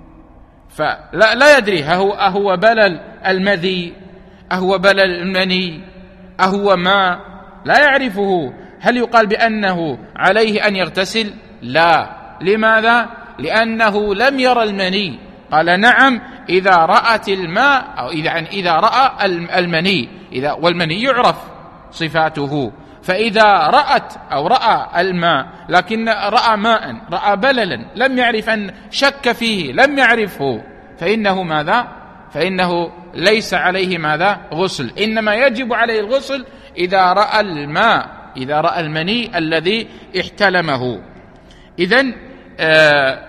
فلا لا يدري أهو, أهو بلل المذي، أهو بلل المني، أهو ماء، لا يعرفه. هل يقال بأنه عليه أن يغتسل؟ لا. لماذا؟ لأنه لم يرى المني. قال نعم إذا رأت الماء، أو إذا, إذا رأى المني، إذا والمني يعرف صفاته، فإذا رأت أو رأى الماء لكن رأى ماء، رأى بللا لم يعرف أن شك فيه، لم يعرفه، فإنه ماذا؟ فإنه ليس عليه ماذا؟ غسل. إنما يجب عليه الغسل إذا رأى الماء، إذا رأى المني الذي احتلمه. إذن آه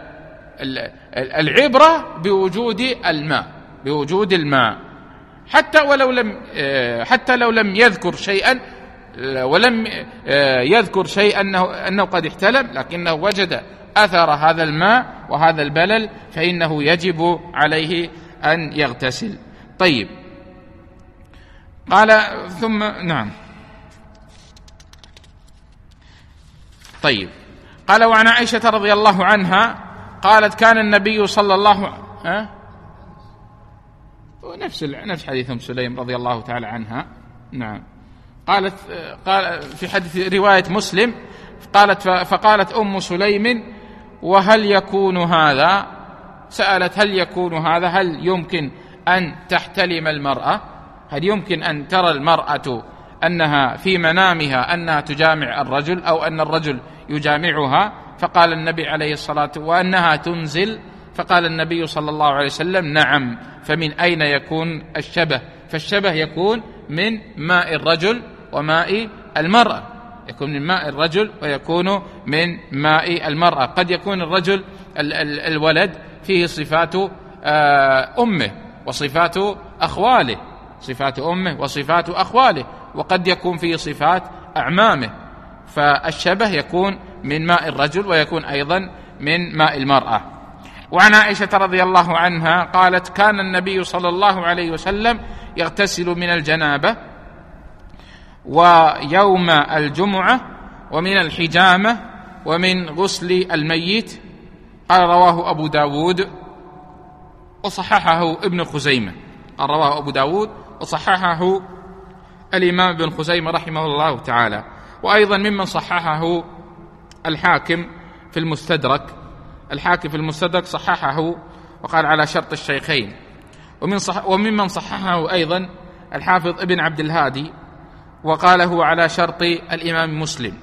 العبرة بوجود الماء، بوجود الماء، حتى ولو لم آه حتى لو لم يذكر شيئا، ولم آه يذكر شيئا أنه, أنه قد احتلم، لكنه وجد أثر هذا الماء وهذا البلل، فإنه يجب عليه أن يغتسل. طيب، قال ثم نعم طيب قال وعن عائشة رضي الله عنها قالت كان النبي صلى الله أه؟ نفس نفس حديث أم سليم رضي الله تعالى عنها. نعم، قالت قال في حديث رواية مسلم قالت فقالت أم سليم وهل يكون هذا؟ سألت هل يكون هذا؟ هل يمكن أن تحتلم المرأة؟ هل يمكن أن ترى المرأة أنها في منامها أنها تجامع الرجل أو أن الرجل يجامعها؟ فقال النبي عليه الصلاة وأنها تنزل، فقال النبي صلى الله عليه وسلم نعم. فمن أين يكون الشبه؟ فالشبه يكون من ماء الرجل وماء المرأة، يكون من ماء الرجل ويكون من ماء المرأة. قد يكون الرجل ال- ال- الولد فيه صفات أمه وصفات أخواله، صفات أمه وصفات أخواله، وقد يكون فيه صفات أعمامه، فالشبه يكون من ماء الرجل ويكون أيضا من ماء المرأة. وعن عائشة رضي الله عنها قالت كان النبي صلى الله عليه وسلم يغتسل من الجنابة ويوم الجمعة ومن الحجامة ومن غسل الميت. قال رواه أبو داود وصححه ابن خزيمة. قال رواه أبو داود وصححه الإمام ابن خزيمة رحمه الله تعالى، وأيضا ممن صححه الحاكم في المستدرك، الحاكم في المستدرك صححه وقال على شرط الشيخين. ومن صح وممن صححه أيضا الحافظ ابن عبد الهادي وقال هو على شرط الإمام مسلم،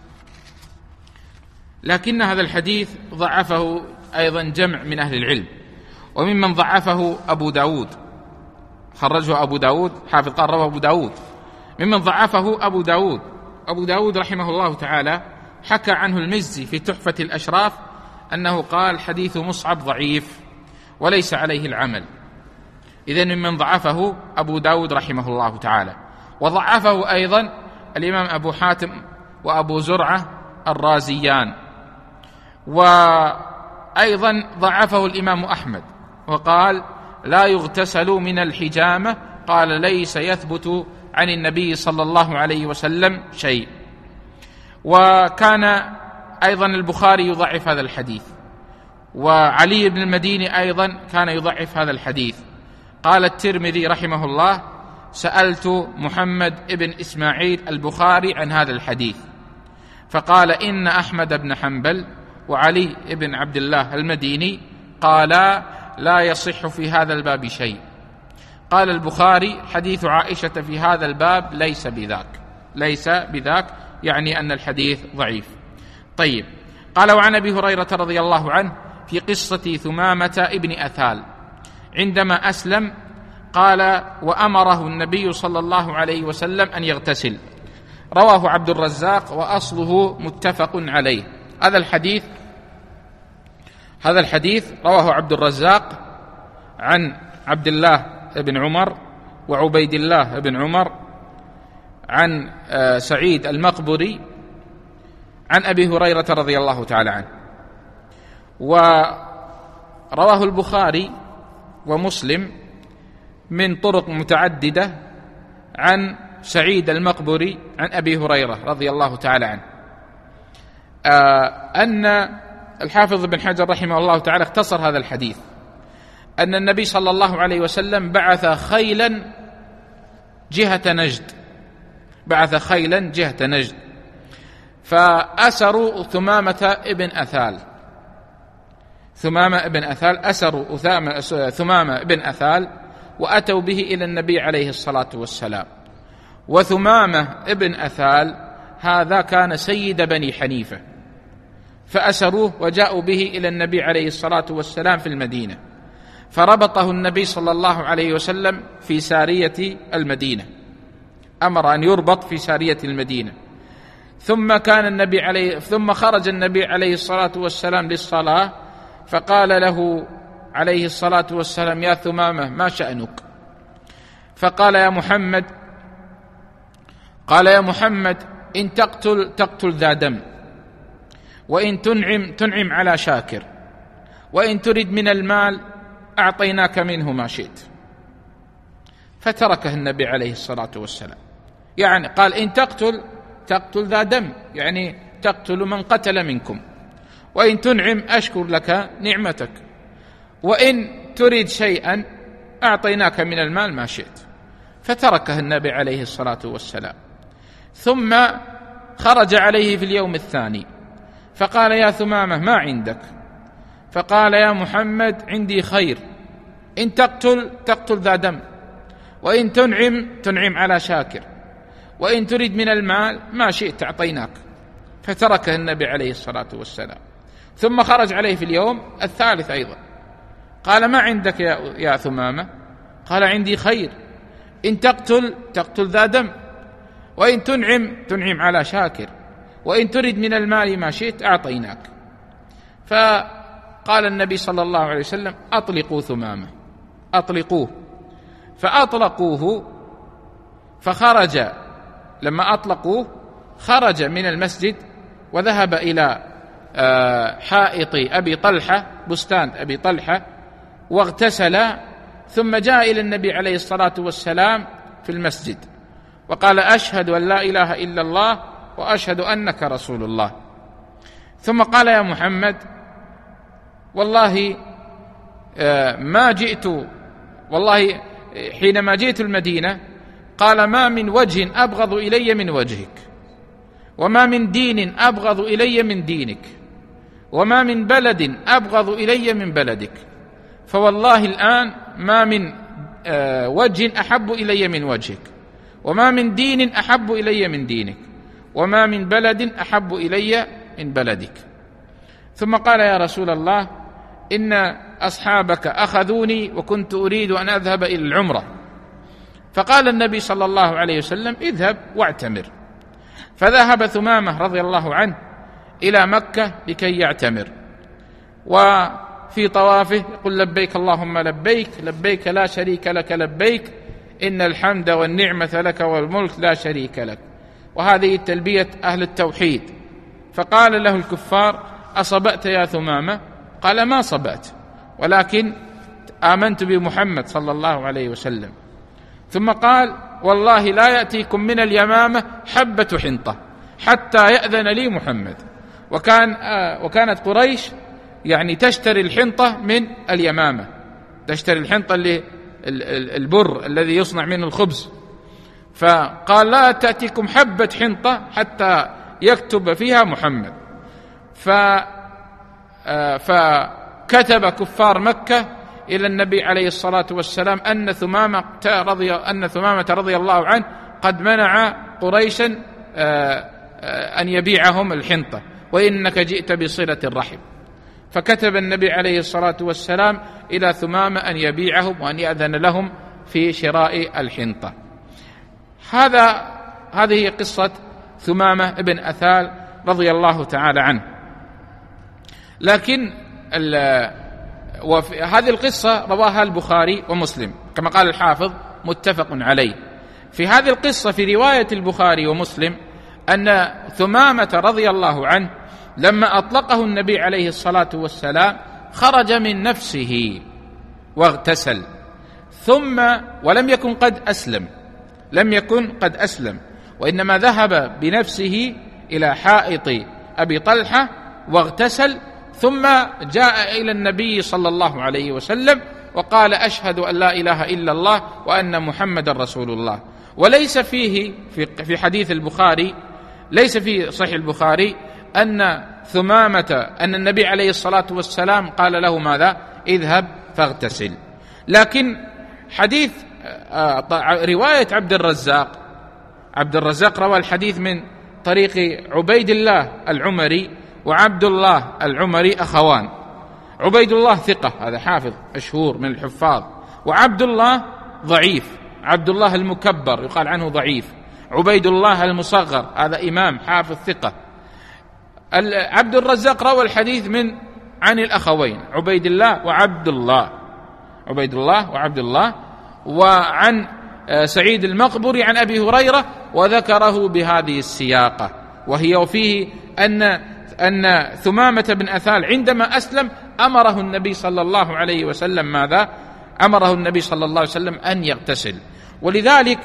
لكن هذا الحديث ضعفه أيضا جمع من أهل العلم. وممن ضعفه أبو داود، خرجه أبو داود، حافظ قال رواه أبو داود. ممن ضعفه أبو داود، أبو داود رحمه الله تعالى حكى عنه المزي في تحفة الأشراف أنه قال حديث مصعب ضعيف وليس عليه العمل. إذن ممن ضعفه أبو داود رحمه الله تعالى. وضعفه أيضا الإمام أبو حاتم وأبو زرعة الرازيان. وأيضا ضعفه الإمام أحمد وقال لا يغتسل من الحجامة، قال ليس يثبت عن النبي صلى الله عليه وسلم شيء. وكان أيضا البخاري يضعف هذا الحديث، وعلي بن المديني أيضا كان يضعف هذا الحديث. قال الترمذي رحمه الله سألت محمد بن إسماعيل البخاري عن هذا الحديث فقال إن أحمد بن حنبل وعلي بن عبد الله المديني قالا لا يصح في هذا الباب شيء. قال البخاري حديث عائشة في هذا الباب ليس بذاك، ليس بذاك يعني أن الحديث ضعيف. طيب، قال وعن أبي هريرة رضي الله عنه في قصة ثمامة ابن أثال عندما أسلم قال وأمره النبي صلى الله عليه وسلم أن يغتسل. رواه عبد الرزاق وأصله متفق عليه. هذا الحديث هذا الحديث رواه عبد الرزاق عن عبد الله بن عمر وعبيد الله بن عمر عن سعيد المقبري عن أبي هريرة رضي الله تعالى عنه. ورواه البخاري ومسلم من طرق متعددة عن سعيد المقبري عن أبي هريرة رضي الله تعالى عنه آه أن الحافظ بن حجر رحمه الله تعالى اختصر هذا الحديث أن النبي صلى الله عليه وسلم بعث خيلا جهة نجد بعث خيلا جهة نجد فأسروا ثمامة ابن أثال ثمامة ابن أثال أسروا ثمامة ابن أثال وأتوا به إلى النبي عليه الصلاة والسلام. وثمامة ابن أثال هذا كان سيد بني حنيفة، فأسروه وجاءوا به إلى النبي عليه الصلاة والسلام في المدينة، فربطه النبي صلى الله عليه وسلم في سارية المدينة، أمر أن يربط في سارية المدينة. ثم كان النبي عليه ثم خرج النبي عليه الصلاة والسلام للصلاة، فقال له عليه الصلاة والسلام يا ثمامة ما شأنك؟ فقال يا محمد قال يا محمد إن تقتل تقتل ذا دم، وإن تنعم تنعم على شاكر، وإن تريد من المال أعطيناك منه ما شئت. فتركه النبي عليه الصلاة والسلام، يعني قال إن تقتل تقتل ذا دم، يعني تقتل من قتل منكم، وإن تنعم أشكر لك نعمتك، وإن تريد شيئا أعطيناك من المال ما شئت. فتركه النبي عليه الصلاة والسلام. ثم خرج عليه في اليوم الثاني فقال يا ثمامة ما عندك؟ فقال يا محمد عندي خير، إن تقتل تقتل ذا دم، وإن تنعم تنعم على شاكر، وإن تريد من المال ما شئت أعطيناك. فتركه النبي عليه الصلاة والسلام. ثم خرج عليه في اليوم الثالث أيضا قال ما عندك يا, يا ثمامة؟ قال عندي خير، إن تقتل تقتل ذا دم، وإن تنعم تنعم على شاكر، وإن تريد من المال ما شئت أعطيناك. فقال النبي صلى الله عليه وسلم أطلقوا ثمامة، أطلقوه. فأطلقوه، فخرج. لما أطلقوه خرج من المسجد وذهب إلى حائط أبي طلحة، بستان أبي طلحة، واغتسل، ثم جاء إلى النبي عليه الصلاة والسلام في المسجد وقال أشهد أن لا إله إلا الله وأشهد أنك رسول الله. ثم قال يا محمد والله ما جئت والله حينما جئت المدينة قال ما من وجه أبغض إلي من وجهك، وما من دين أبغض إلي من دينك، وما من بلد أبغض إلي من بلدك، فوالله الآن ما من وجه أحب إلي من وجهك، وما من دين أحب إلي من دينك، وما من بلد أحب إلي من بلدك. ثم قال يا رسول الله إن أصحابك أخذوني وكنت أريد أن أذهب إلى العمرة. فقال النبي صلى الله عليه وسلم اذهب واعتمر. فذهب ثمامة رضي الله عنه إلى مكة لكي يعتمر، وفي طوافه يقول لبيك اللهم لبيك، لبيك لا شريك لك لبيك، إن الحمد والنعمة لك والملك لا شريك لك. وهذه تلبية أهل التوحيد. فقال له الكفار: أصبأت يا ثمامة؟ قال: ما صبأت، ولكن آمنت بمحمد صلى الله عليه وسلم. ثم قال: والله لا يأتيكم من اليمامة حبة حنطة حتى يأذن لي محمد. وكان آه وكانت قريش يعني تشتري الحنطة من اليمامة، تشتري الحنطة اللي البر الذي يصنع منه الخبز. فقال: لا تأتيكم حبة حنطة حتى يكتب فيها محمد. ف فكتب كفار مكة إلى النبي عليه الصلاة والسلام أن ثمامة رضي أن ثمامة رضي الله عنه قد منع قريشا أن يبيعهم الحنطة، وإنك جئت بصلة الرحم. فكتب النبي عليه الصلاة والسلام إلى ثمامة أن يبيعهم وأن يأذن لهم في شراء الحنطة. هذا هذه قصة ثمامة ابن أثال رضي الله تعالى عنه. لكن هذه القصة رواها البخاري ومسلم كما قال الحافظ متفق عليه. في هذه القصة في رواية البخاري ومسلم أن ثمامة رضي الله عنه لما أطلقه النبي عليه الصلاة والسلام خرج من نفسه واغتسل، ثم ولم يكن قد أسلم لم يكن قد أسلم وإنما ذهب بنفسه إلى حائط أبي طلحة واغتسل، ثم جاء إلى النبي صلى الله عليه وسلم وقال: أشهد أن لا إله إلا الله وأن محمد رسول الله. وليس فيه في حديث البخاري، ليس في صحيح البخاري أن ثمامة أن النبي عليه الصلاة والسلام قال له ماذا؟ اذهب فاغتسل. لكن حديث رواية عبد الرزاق عبد الرزاق روى الحديث من طريق عبيد الله العمري وعبد الله العمري أخوان. عبيد الله ثقة، هذا حافظ مشهور من الحفاظ، وعبد الله ضعيف، عبد الله المكبر يقال عنه ضعيف، عبيد الله المصغر هذا إمام حافظ ثقة. عبد الرزاق روى الحديث من عن الأخوين عبيد الله وعبد الله عبيد الله وعبد الله وعن سعيد المقبري عن أبي هريرة، وذكره بهذه السياقة، وهي وفيه أن أن ثمامة بن أثال عندما أسلم أمره النبي صلى الله عليه وسلم ماذا؟ أمره النبي صلى الله عليه وسلم أن يغتسل. ولذلك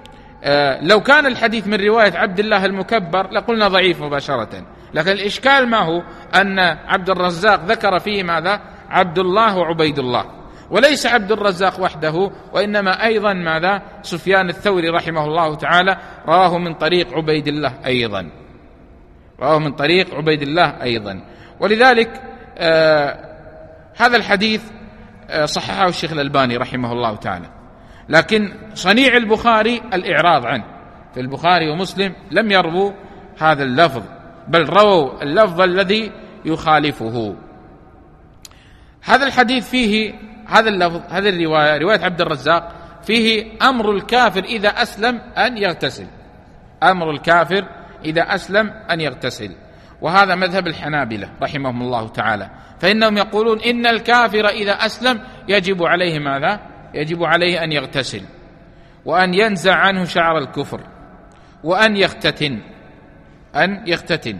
لو كان الحديث من رواية عبد الله المكبر لقلنا ضعيف مباشرة، لكن الإشكال ما هو أن عبد الرزاق ذكر فيه ماذا؟ عبد الله وعبيد الله، وليس عبد الرزاق وحده، وإنما أيضا ماذا؟ سفيان الثوري رحمه الله تعالى رواه من طريق عبيد الله أيضا رواه من طريق عبيد الله أيضا. ولذلك آه هذا الحديث آه صححه الشيخ الألباني رحمه الله تعالى، لكن صنيع البخاري الإعراض عنه. في البخاري ومسلم لم يرووا هذا اللفظ، بل رووا اللفظ الذي يخالفه. هذا الحديث فيه هذا اللفظ، هذه الرواية رواية عبد الرزاق فيه أمر الكافر إذا أسلم أن يغتسل، أمر الكافر إذا أسلم أن يغتسل. وهذا مذهب الحنابلة رحمهم الله تعالى، فإنهم يقولون إن الكافر إذا أسلم يجب عليه ماذا؟ يجب عليه أن يغتسل، وأن ينزع عنه شعر الكفر، وأن يختتن أن يختتن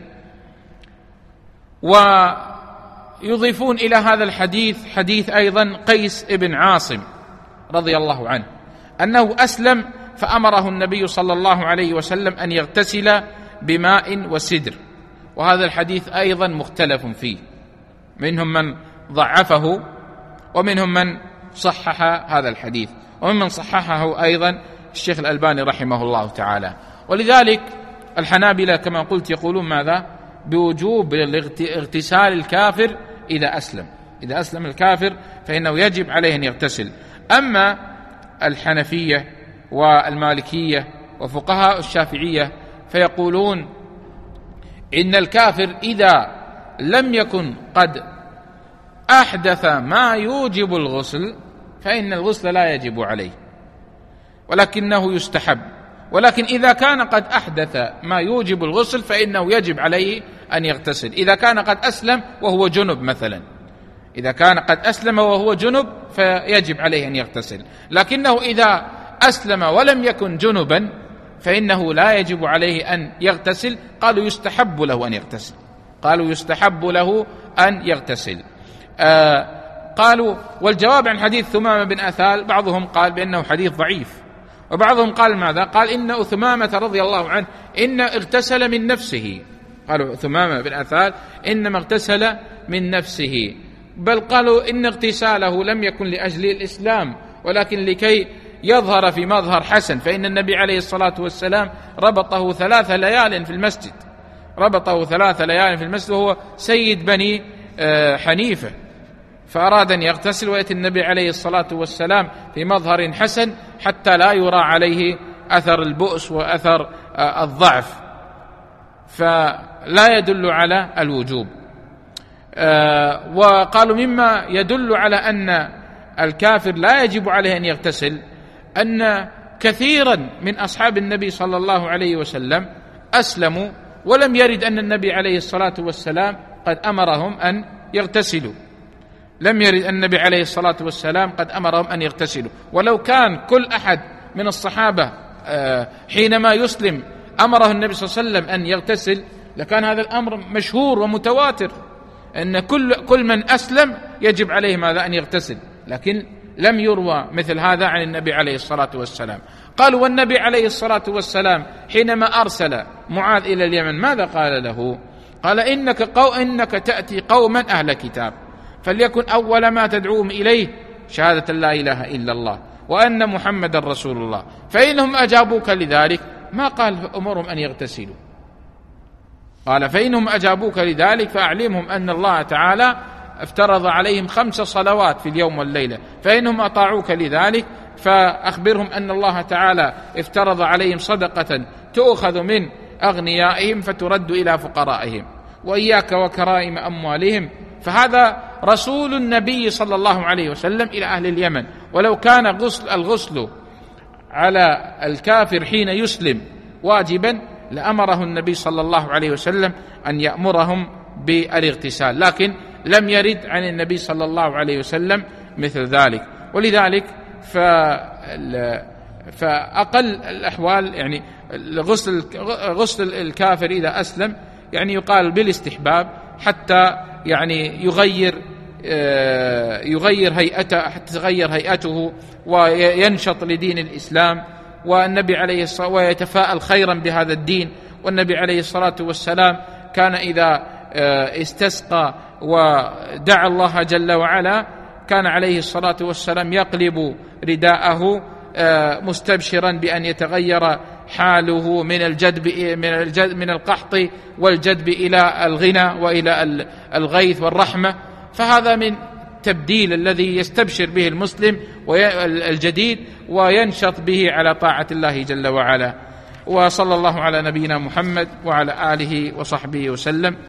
ويضيفون إلى هذا الحديث حديث أيضا قيس ابن عاصم رضي الله عنه أنه أسلم فأمره النبي صلى الله عليه وسلم أن يغتسل بماء وسدر، وهذا الحديث أيضا مختلف فيه، منهم من ضعفه ومنهم من صحح هذا الحديث، وممن صححه أيضا الشيخ الألباني رحمه الله تعالى. ولذلك الحنابلة كما قلت يقولون ماذا؟ بوجوب اغتسال الكافر إذا أسلم، إذا أسلم الكافر فإنه يجب عليه أن يغتسل. أما الحنفية والمالكية وفقهاء الشافعية فيقولون إن الكافر إذا لم يكن قد أحدث ما يوجب الغسل فإن الغسل لا يجب عليه ولكنه يستحب، ولكن إذا كان قد أحدث ما يوجب الغسل فإنه يجب عليه أن يغتسل. إذا كان قد أسلم وهو جنب مثلا، إذا كان قد أسلم وهو جنب فيجب عليه أن يغتسل، لكنه إذا أسلم ولم يكن جنبا فإنه لا يجب عليه أن يغتسل. قالوا يستحب له أن يغتسل قالوا يستحب له أن يغتسل آه قالوا والجواب عن حديث ثمامة بن أثال بعضهم قال بأنه حديث ضعيف، وبعضهم قال ماذا؟ قال إن ثمامة رضي الله عنه إن اغتسل من نفسه. قالوا ثمامة بن أثال إنما اغتسل من نفسه، بل قالوا إن اغتساله لم يكن لأجل الإسلام ولكن لكي يظهر في مظهر حسن، فإن النبي عليه الصلاة والسلام ربطه ثلاث ليال في المسجد ربطه ثلاث ليال في المسجد وهو سيد بني حنيفة، فأراد أن يغتسل ويأتي النبي عليه الصلاة والسلام في مظهر حسن حتى لا يرى عليه أثر البؤس وأثر الضعف، فلا يدل على الوجوب. وقالوا مما يدل على أن الكافر لا يجب عليه أن يغتسل أن كثيرا من أصحاب النبي صلى الله عليه وسلم أسلموا ولم يرد أن النبي عليه الصلاة والسلام قد أمرهم أن يغتسلوا لم يرد أن النبي عليه الصلاة والسلام قد أمرهم أن يغتسلوا. ولو كان كل أحد من الصحابة حينما يسلم أمره النبي صلى الله عليه وسلم أن يغتسل لكان هذا الأمر مشهور ومتواتر أن كل كل من أسلم يجب عليه ماذا؟ أن يغتسل، لكن لم يروى مثل هذا عن النبي عليه الصلاة والسلام. قالوا والنبي عليه الصلاة والسلام حينما أرسل معاذ إلى اليمن ماذا قال له؟ قال إنك, قو إنك تأتي قوما أهل كتاب فليكن أول ما تدعوهم إليه شهادة لا إله إلا الله وأن محمد رسول الله، فإنهم أجابوك لذلك ما قال أمرهم أن يغتسلوا، قال فإنهم أجابوك لذلك فأعلمهم أن الله تعالى افترض عليهم خمس صلوات في اليوم والليلة، فإنهم أطاعوك لذلك فأخبرهم أن الله تعالى افترض عليهم صدقة تؤخذ من أغنيائهم فترد إلى فقرائهم وإياك وكرائم أموالهم. فهذا رسول النبي صلى الله عليه وسلم إلى أهل اليمن، ولو كان غسل الغسل على الكافر حين يسلم واجبا لأمره النبي صلى الله عليه وسلم أن يأمرهم بالاغتسال، لكن لم يرد عن النبي صلى الله عليه وسلم مثل ذلك. ولذلك فأقل الأحوال يعني غسل غسل الكافر إذا أسلم يعني يقال بالاستحباب حتى يعني يغير يغير هيئته حتى تغير هيئته وينشط لدين الإسلام، والنبي عليه الصلاة ويتفاءل خيرا بهذا الدين. والنبي عليه الصلاة والسلام كان إذا استسقى ودعا الله جل وعلا كان عليه الصلاة والسلام يقلب رداءه مستبشرا بأن يتغير حاله من الجدب من الجد من القحط والجدب إلى الغنى وإلى الغيث والرحمة. فهذا من تبديل الذي يستبشر به المسلم الجديد وينشط به على طاعة الله جل وعلا. وصلى الله على نبينا محمد وعلى آله وصحبه وسلم.